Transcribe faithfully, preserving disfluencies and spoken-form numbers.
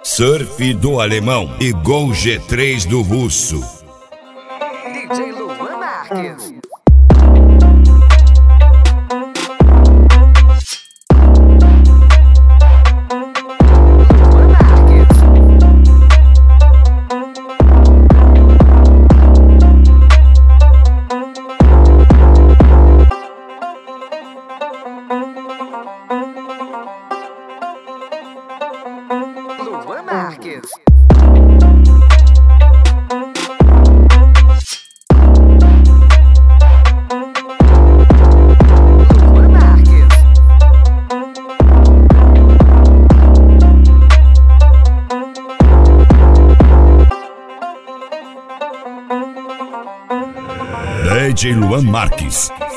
Surf do Alemão e Gol G três do Russo. D J Luan Marques. Luan Marques. Luan Marques. D J Luan Marques.